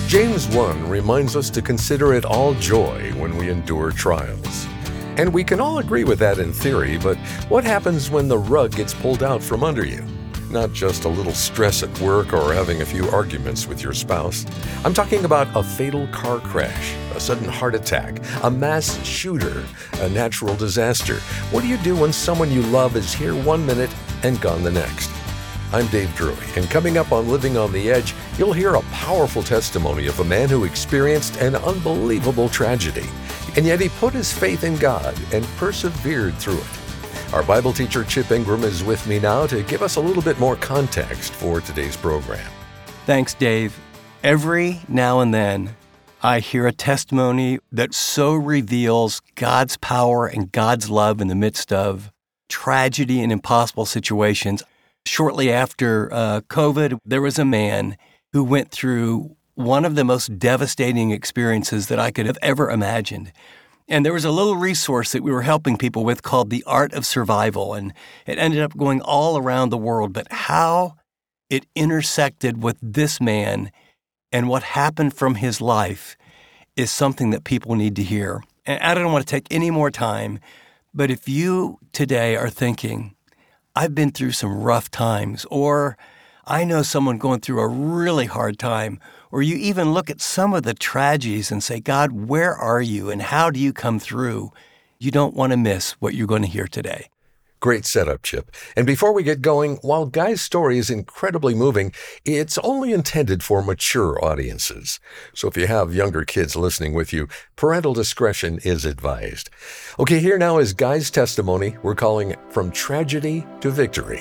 James 1 reminds us to consider it all joy when we endure trials. And we can all agree with that in theory, but what happens when the rug gets pulled out from under you? Not just a little stress at work or having a few arguments with your spouse. I'm talking about a fatal car crash, a sudden heart attack, a mass shooter, a natural disaster. What do you do when someone you love is here 1 minute and gone the next? I'm Dave Drury, and coming up on Living on the Edge, you'll hear a powerful testimony of a man who experienced an unbelievable tragedy, and yet he put his faith in God and persevered through it. Our Bible teacher Chip Ingram is with me now to give us a little bit more context for today's program. Thanks, Dave. Every now and then, I hear a testimony that so reveals God's power and God's love in the midst of tragedy and impossible situations. Shortly after COVID, there was a man who went through one of the most devastating experiences that I could have ever imagined. And there was a little resource that we were helping people with called The Art of Survival, and it ended up going all around the world. But how it intersected with this man and what happened from his life is something that people need to hear. And I don't want to take any more time, but if you today are thinking, I've been through some rough times, or I know someone going through a really hard time, or you even look at some of the tragedies and say, God, where are you and how do you come through? You don't want to miss what you're going to hear today. Great setup, Chip. And before we get going, while Guy's story is incredibly moving, it's only intended for mature audiences. So if you have younger kids listening with you, parental discretion is advised. Okay, here now is Guy's testimony. We're calling From Tragedy to Victory.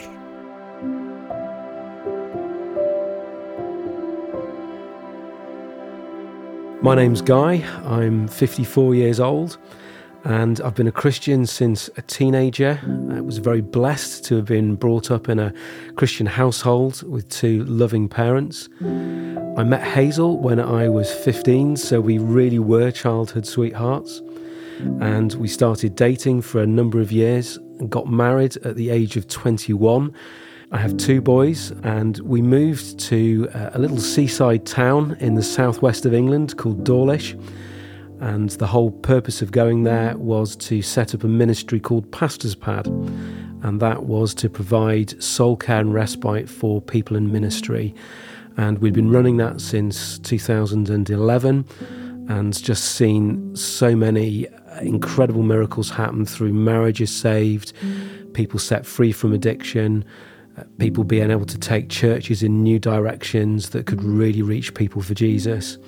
My name's Guy. I'm 54 years old. And I've been a Christian since a teenager. I was very blessed to have been brought up in a Christian household with two loving parents. I met Hazel when I was 15, so we really were childhood sweethearts. And we started dating for a number of years and got married at the age of 21. I have two boys, and we moved to a little seaside town in the southwest of England called Dawlish. And the whole purpose of going there was to set up a ministry called Pastor's Pad. And that was to provide soul care and respite for people in ministry. And we'd been running that since 2011 and just seen so many incredible miracles happen through marriages saved, people set free from addiction, people being able to take churches in new directions that could really reach people for Jesus.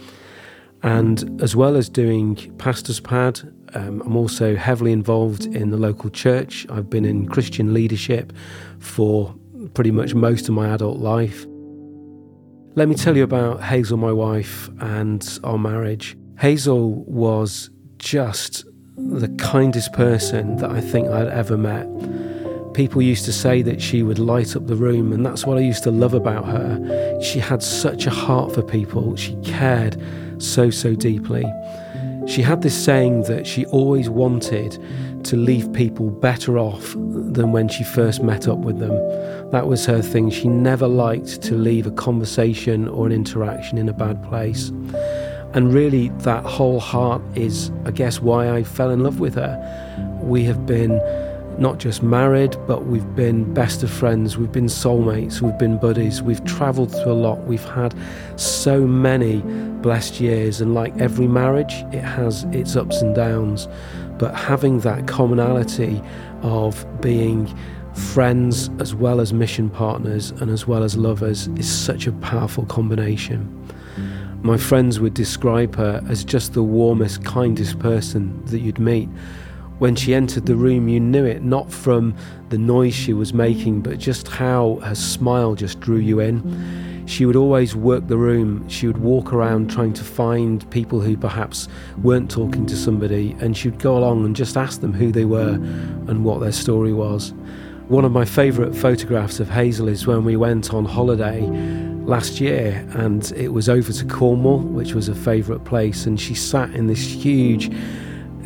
And as well as doing Pastor's Pad, I'm also heavily involved in the local church. I've been in Christian leadership for pretty much most of my adult life. Let me tell you about Hazel, my wife, and our marriage. Hazel was just the kindest person that I think I'd ever met. People used to say that she would light up the room, and that's what I used to love about her. She had such a heart for people. She cared so deeply. She had this saying that she always wanted to leave people better off than when she first met up with them. That was her thing. She never liked to leave a conversation or an interaction in a bad place. And really, that whole heart is, I guess, why I fell in love with her. We have been not just married, but we've been best of friends, we've been soulmates, we've been buddies, we've travelled through a lot, we've had so many blessed years, and like every marriage, it has its ups and downs, but having that commonality of being friends as well as mission partners and as well as lovers is such a powerful combination. My friends would describe her as just the warmest, kindest person that you'd meet. When she entered the room, you knew it, not from the noise she was making, but just how her smile just drew you in. She would always work the room. She would walk around trying to find people who perhaps weren't talking to somebody, and she would go along and just ask them who they were and what their story was. One of my favourite photographs of Hazel is when we went on holiday last year, and it was over to Cornwall, which was a favourite place, and she sat in this huge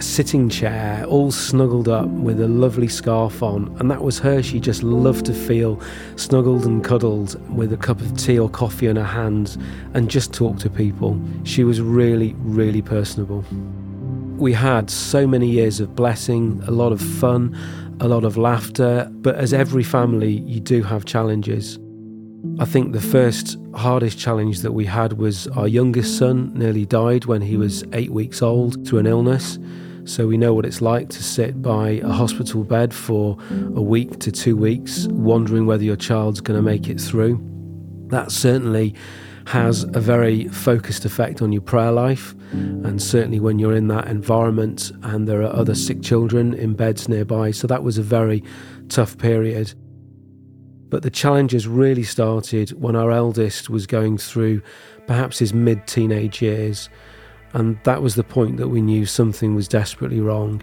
sitting chair, all snuggled up with a lovely scarf on, and that was her. She just loved to feel snuggled and cuddled with a cup of tea or coffee in her hands and just talk to people. She was really, really personable. We had so many years of blessing, a lot of fun, a lot of laughter, but as every family, you do have challenges. I think the first hardest challenge that we had was our youngest son nearly died when he was 8 weeks old through an illness. So we know what it's like to sit by a hospital bed for a week to 2 weeks, wondering whether your child's going to make it through. That certainly has a very focused effect on your prayer life, and certainly when you're in that environment and there are other sick children in beds nearby. So that was a very tough period. But the challenges really started when our eldest was going through perhaps his mid-teenage years, and that was the point that we knew something was desperately wrong.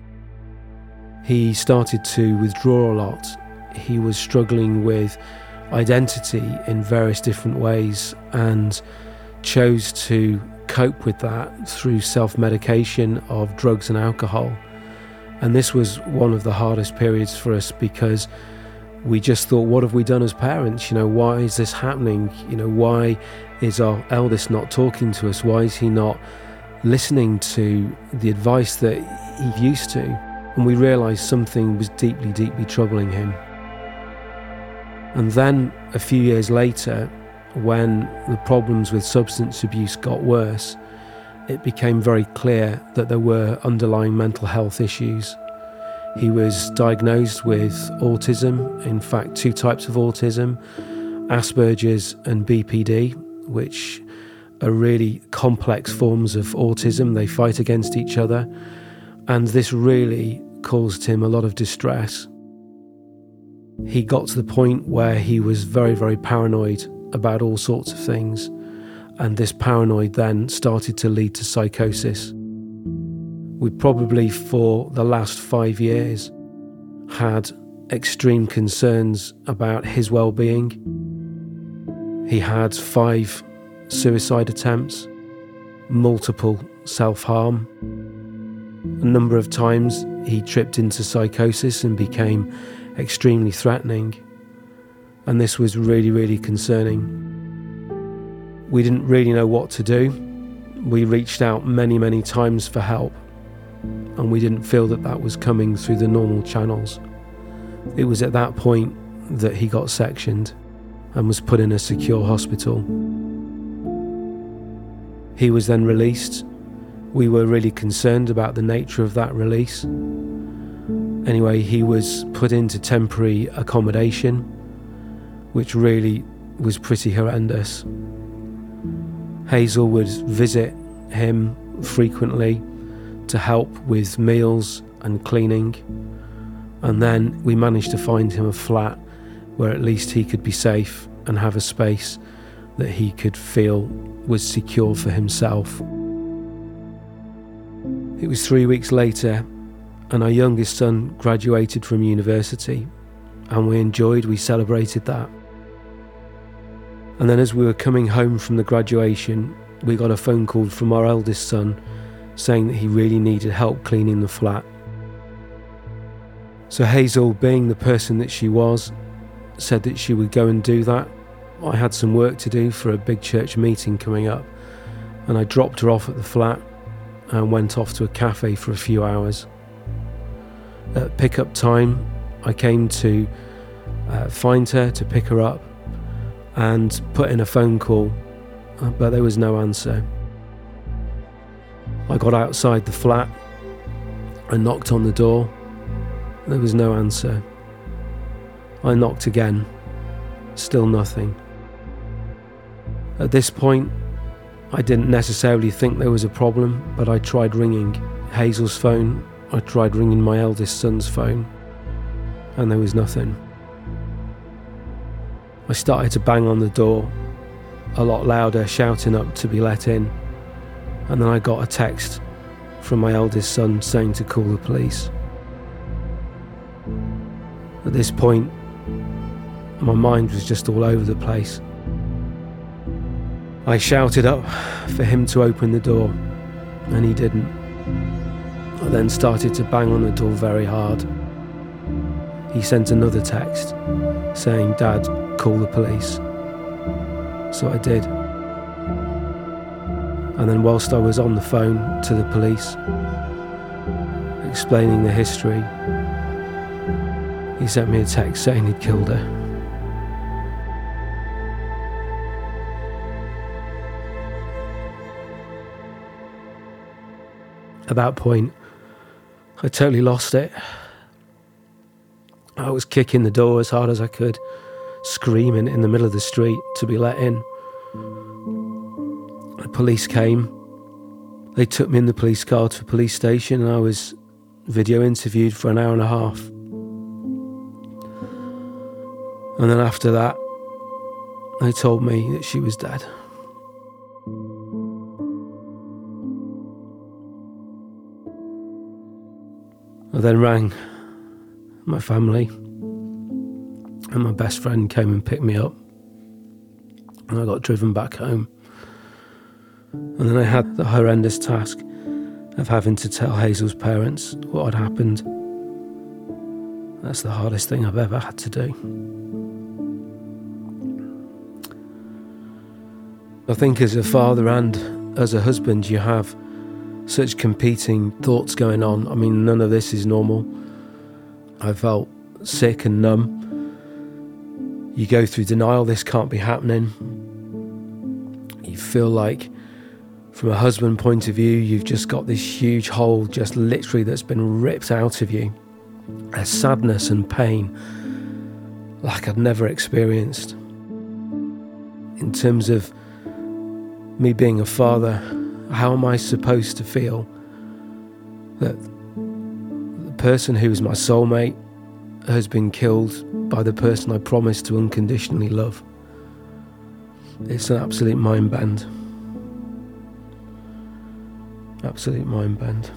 He started to withdraw a lot. He was struggling with identity in various different ways and chose to cope with that through self-medication of drugs and alcohol. And this was one of the hardest periods for us because we just thought, what have we done as parents? Why is this happening? Why is our eldest not talking to us? Why is he not listening to the advice that he used to? And we realised something was deeply, deeply troubling him. And then a few years later, when the problems with substance abuse got worse, it became very clear that there were underlying mental health issues. He was diagnosed with autism, in fact 2 types of autism, Asperger's and BPD, which are really complex forms of autism. They fight against each other, and this really caused him a lot of distress. He got to the point where he was very, very paranoid about all sorts of things, and this paranoid then started to lead to psychosis. We probably for the last 5 years had extreme concerns about his well-being. He had 5 suicide attempts, multiple self-harm. A number of times he tripped into psychosis and became extremely threatening, and this was really, really concerning. We didn't really know what to do. We reached out many, many times for help, and we didn't feel that that was coming through the normal channels. It was at that point that he got sectioned and was put in a secure hospital. He was then released. We were really concerned about the nature of that release. Anyway, he was put into temporary accommodation, which really was pretty horrendous. Hazel would visit him frequently to help with meals and cleaning, and then we managed to find him a flat where at least he could be safe and have a space that he could feel was secure for himself. It was 3 weeks later, and our youngest son graduated from university, and we celebrated that. And then as we were coming home from the graduation, we got a phone call from our eldest son saying that he really needed help cleaning the flat. So Hazel, being the person that she was, said that she would go and do that. I had some work to do for a big church meeting coming up, and I dropped her off at the flat and went off to a cafe for a few hours. At pick-up time, I came to find her, to pick her up and put in a phone call, but there was no answer. I got outside the flat and knocked on the door. There was no answer. I knocked again. Still nothing. At this point, I didn't necessarily think there was a problem, but I tried ringing Hazel's phone. I tried ringing my eldest son's phone, and there was nothing. I started to bang on the door a lot louder, shouting up to be let in, and then I got a text from my eldest son saying to call the police. At this point, my mind was just all over the place. I shouted up for him to open the door, and he didn't. I then started to bang on the door very hard. He sent another text saying, "Dad, call the police." So I did. And then whilst I was on the phone to the police, explaining the history, he sent me a text saying he'd killed her. At that point, I totally lost it. I was kicking the door as hard as I could, screaming in the middle of the street to be let in. The police came. They took me in the police car to a police station, and I was video interviewed for an hour and a half. And then after that, they told me that she was dead. I then rang my family, and my best friend came and picked me up, and I got driven back home. And then I had the horrendous task of having to tell Hazel's parents what had happened. That's the hardest thing I've ever had to do. I think as a father and as a husband, you have such competing thoughts going on. I mean, none of this is normal. I felt sick and numb. You go through denial, this can't be happening. You feel like, from a husband point of view, you've just got this huge hole just literally that's been ripped out of you. A sadness and pain like I'd never experienced. In terms of me being a father, how am I supposed to feel that the person who is my soulmate has been killed by the person I promised to unconditionally love? It's an absolute mind bend. Absolute mind bend.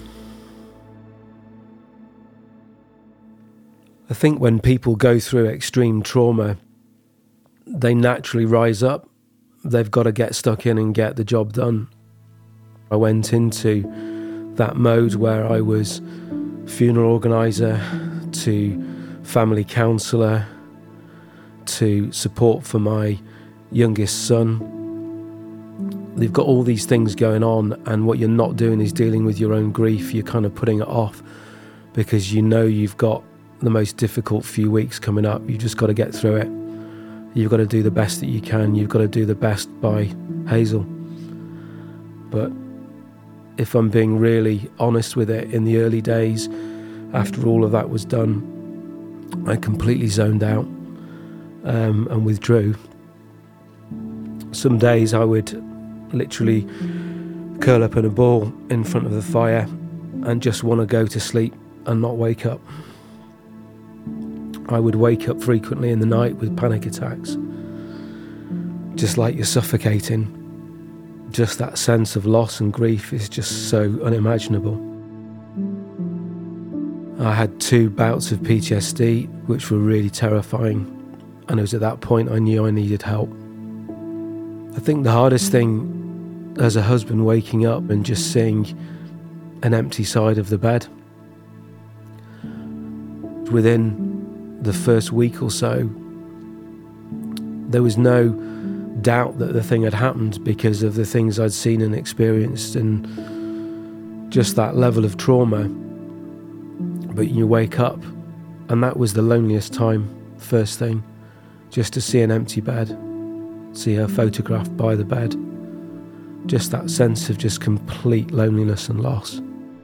I think when people go through extreme trauma, they naturally rise up. They've got to get stuck in and get the job done. I went into that mode where I was funeral organiser, to family counsellor, to support for my youngest son. You've got all these things going on, and what you're not doing is dealing with your own grief. You're kind of putting it off because you know you've got the most difficult few weeks coming up. You've just got to get through it. You've got to do the best that you can. You've got to do the best by Hazel. But if I'm being really honest with it, in the early days, after all of that was done, I completely zoned out and withdrew. Some days I would literally curl up in a ball in front of the fire and just want to go to sleep and not wake up. I would wake up frequently in the night with panic attacks, just like you're suffocating. Just that sense of loss and grief is just so unimaginable. I had 2 bouts of PTSD, which were really terrifying, and it was at that point I knew I needed help. I think the hardest thing as a husband, waking up and just seeing an empty side of the bed. Within the first week or so, there was no doubt that the thing had happened because of the things I'd seen and experienced and just that level of trauma. But you wake up, and that was the loneliest time, first thing, just to see an empty bed, see her photographed by the bed, just that sense of just complete loneliness and loss.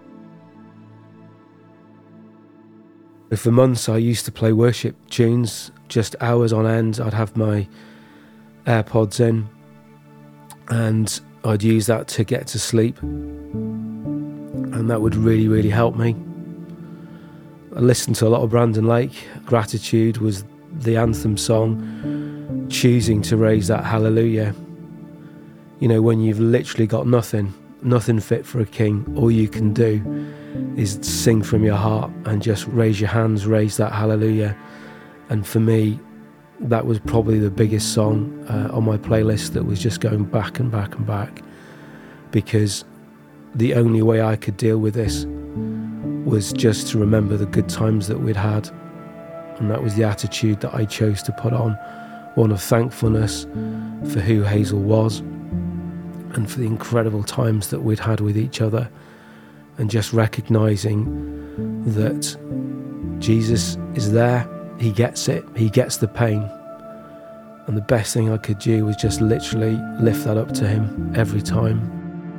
For months I used to play worship tunes, just hours on end. I'd have my AirPods in and I'd use that to get to sleep, and that would really, really help me. I listened to a lot of Brandon Lake. Gratitude was the anthem song, choosing to raise that hallelujah. You know, when you've literally got nothing fit for a king, all you can do is sing from your heart and just raise your hands, raise that hallelujah. And for me, that was probably the biggest song on my playlist that was just going back and back and back, because the only way I could deal with this was just to remember the good times that we'd had. And that was the attitude that I chose to put on, one of thankfulness for who Hazel was and for the incredible times that we'd had with each other, and just recognising that Jesus is there, he gets it, he gets the pain. And the best thing I could do was just literally lift that up to him every time.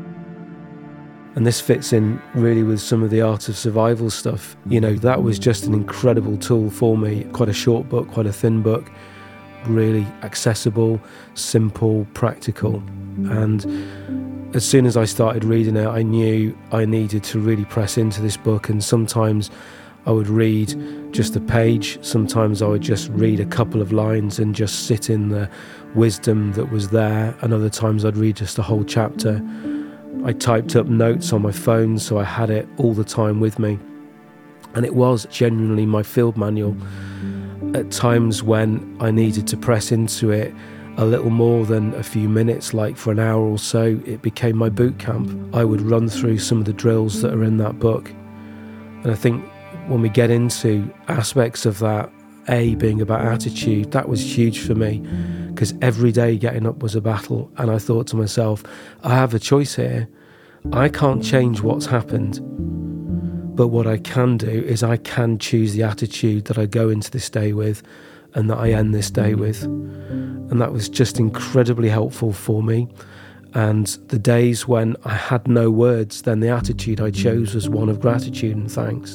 And this fits in really with some of the Art of Survival stuff. You know, that was just an incredible tool for me. Quite a short book, quite a thin book, really accessible, simple, practical. And as soon as I started reading it, I knew I needed to really press into this book. And sometimes I would read just a page. Sometimes I would just read a couple of lines and just sit in the wisdom that was there. And other times I'd read just a whole chapter. I typed up notes on my phone, so I had it all the time with me. And it was genuinely my field manual. At times when I needed to press into it a little more than a few minutes, like for an hour or so, it became my boot camp. I would run through some of the drills that are in that book. And I think when we get into aspects of that, A, being about attitude, that was huge for me, because every day getting up was a battle. And I thought to myself, I have a choice here. I can't change what's happened, but what I can do is I can choose the attitude that I go into this day with and that I end this day with. And that was just incredibly helpful for me. And the days when I had no words, then the attitude I chose was one of gratitude and thanks.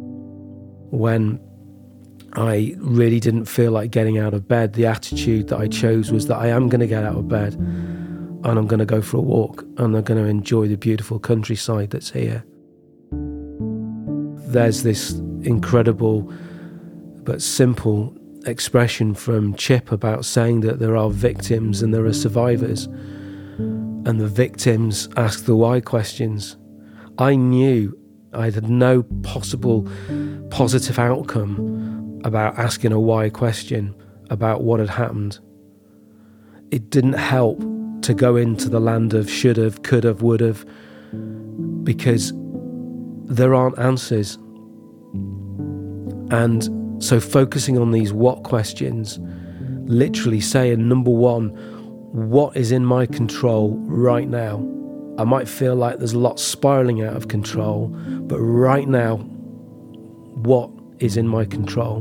When I really didn't feel like getting out of bed, the attitude that I chose was that I am going to get out of bed and I'm going to go for a walk and I'm going to enjoy the beautiful countryside that's here. There's this incredible but simple expression from Chip about saying that there are victims and there are survivors, and the victims ask the why questions. I knew I had no possible positive outcome about asking a why question about what had happened. It didn't help to go into the land of should have, could have, would have, because there aren't answers. And so focusing on these what questions, literally saying, number one, what is in my control right now? I might feel like there's lots spiraling out of control, but right now, what is in my control?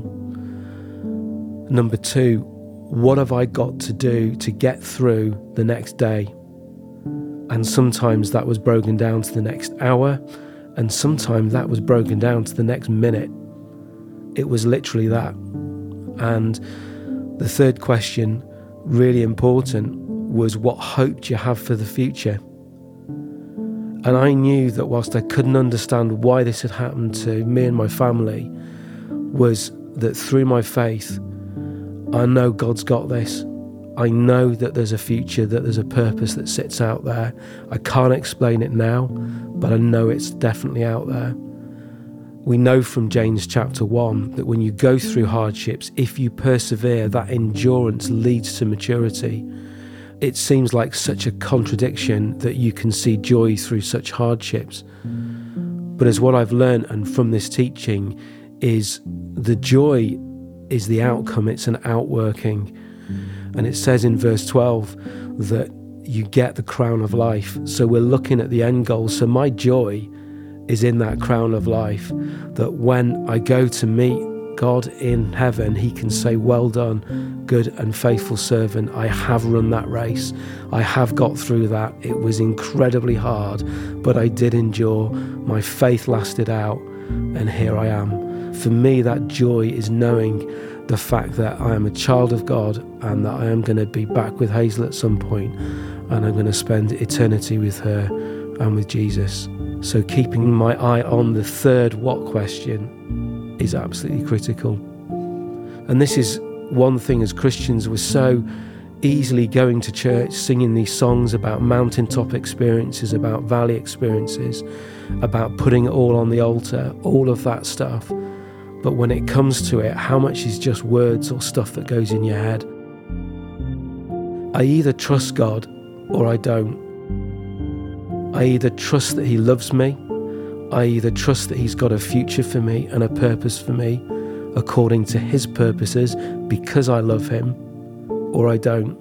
Number two, what have I got to do to get through the next day? And sometimes that was broken down to the next hour, and sometimes that was broken down to the next minute. It was literally that. And the third question, really important, was what hope do you have for the future? And I knew that whilst I couldn't understand why this had happened to me and my family, was that through my faith, I know God's got this. I know that there's a future, that there's a purpose that sits out there. I can't explain it now, but I know it's definitely out there. We know from James chapter 1 that when you go through hardships, if you persevere, that endurance leads to maturity. It seems like such a contradiction that you can see joy through such hardships. But as what I've learned and from this teaching is the joy is the outcome, it's an outworking. And it says in verse 12 that you get the crown of life. So we're looking at the end goal. So my joy is in that crown of life, that when I go to meet God in heaven, he can say, well done, good and faithful servant. I have run that race. I have got through that. It was incredibly hard, but I did endure. My faith lasted out, and here I am. For me, that joy is knowing the fact that I am a child of God and that I am going to be back with Hazel at some point, and I'm going to spend eternity with her and with Jesus. So keeping my eye on the third what question is absolutely critical. And this is one thing as Christians, we're so easily going to church, singing these songs about mountaintop experiences, about valley experiences, about putting it all on the altar, all of that stuff. But when it comes to it, how much is just words or stuff that goes in your head? I either trust God or I don't. I either trust that he loves me, I either trust that he's got a future for me and a purpose for me according to his purposes because I love him, or I don't.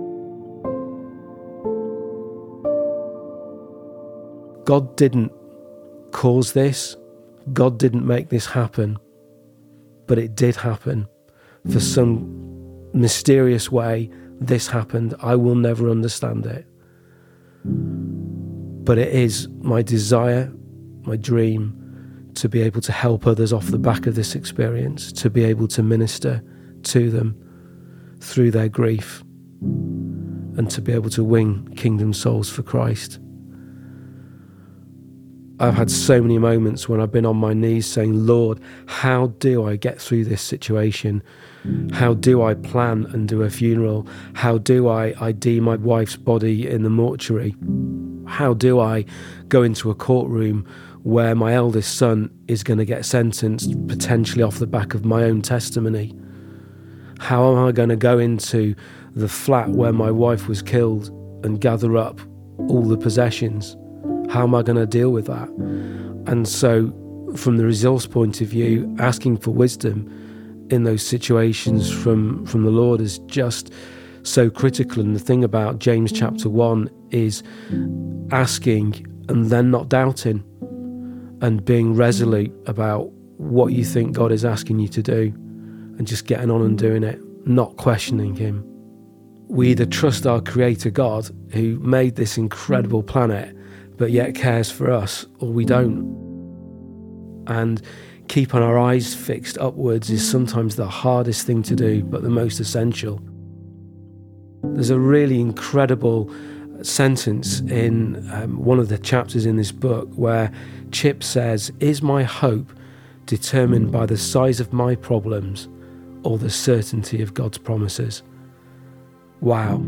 God didn't cause this. God didn't make this happen. But it did happen. For some mysterious way, this happened. I will never understand it. But it is my desire, my dream, to be able to help others off the back of this experience, to be able to minister to them through their grief, and to be able to win kingdom souls for Christ. I've had so many moments when I've been on my knees saying, Lord, how do I get through this situation? How do I plan and do a funeral? How do I ID my wife's body in the mortuary? How do I go into a courtroom where my eldest son is going to get sentenced, potentially off the back of my own testimony? How am I going to go into the flat where my wife was killed and gather up all the possessions? How am I going to deal with that? And so, from the resource point of view, asking for wisdom in those situations from the Lord is just so critical. And the thing about James chapter 1 is asking and then not doubting, and being resolute about what you think God is asking you to do, and just getting on and doing it, not questioning him. We either trust our Creator God, who made this incredible planet, but yet cares for us, or we don't. And keeping our eyes fixed upwards is sometimes the hardest thing to do, but the most essential. There's a really incredible sentence in one of the chapters in this book where Chip says, "Is my hope determined by the size of my problems or the certainty of God's promises?" Wow.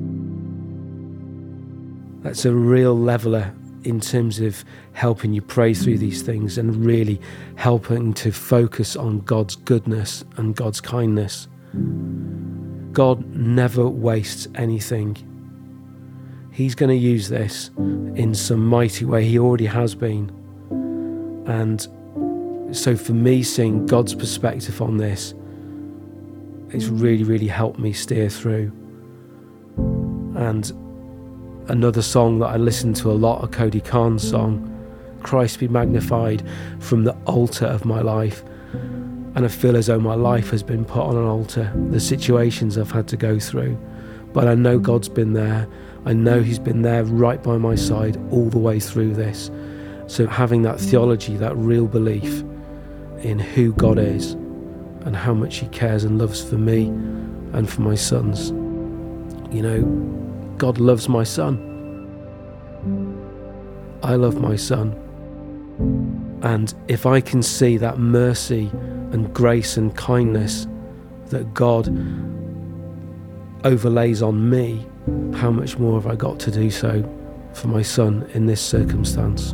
That's a real leveler in terms of helping you pray through these things and really helping to focus on God's goodness and God's kindness. God never wastes anything. He's going to use this in some mighty way. He already has been. And so for me, seeing God's perspective on this, it's really, really helped me steer through. And another song that I listen to a lot, a Cody Carnes song, "Christ Be Magnified," from the altar of my life. And I feel as though my life has been put on an altar, the situations I've had to go through. But I know God's been there. I know he's been there right by my side all the way through this. So having that theology, that real belief in who God is and how much he cares and loves for me and for my sons. You know, God loves my son. I love my son. And if I can see that mercy and grace and kindness that God overlays on me, how much more have I got to do so for my son in this circumstance?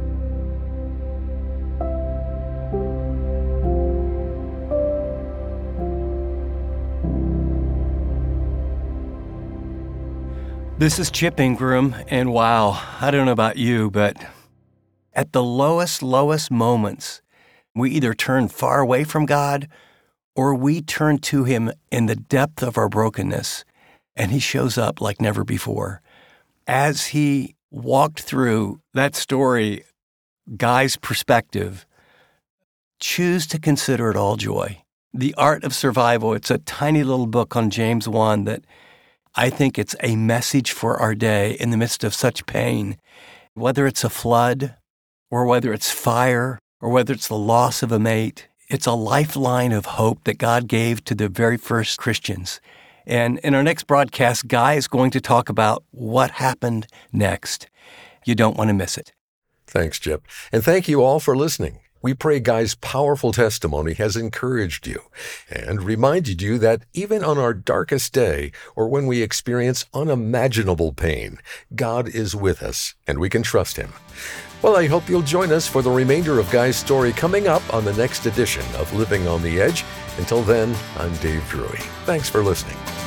This is Chip Ingram, and wow, I don't know about you, but at the lowest moments, we either turn far away from God or we turn to him in the depth of our brokenness, and he shows up like never before. As he walked through that story, Guy's perspective, choose to consider it all joy. The Art of Survival, it's a tiny little book on James 1 that I think it's a message for our day in the midst of such pain, whether it's a flood or whether it's fire or whether it's the loss of a mate. It's a lifeline of hope that God gave to the very first Christians. And in our next broadcast, Guy is going to talk about what happened next. You don't want to miss it. Thanks, Chip. And thank you all for listening. We pray Guy's powerful testimony has encouraged you and reminded you that even on our darkest day or when we experience unimaginable pain, God is with us and we can trust him. Well, I hope you'll join us for the remainder of Guy's story coming up on the next edition of Living on the Edge. Until then, I'm Dave Drury. Thanks for listening.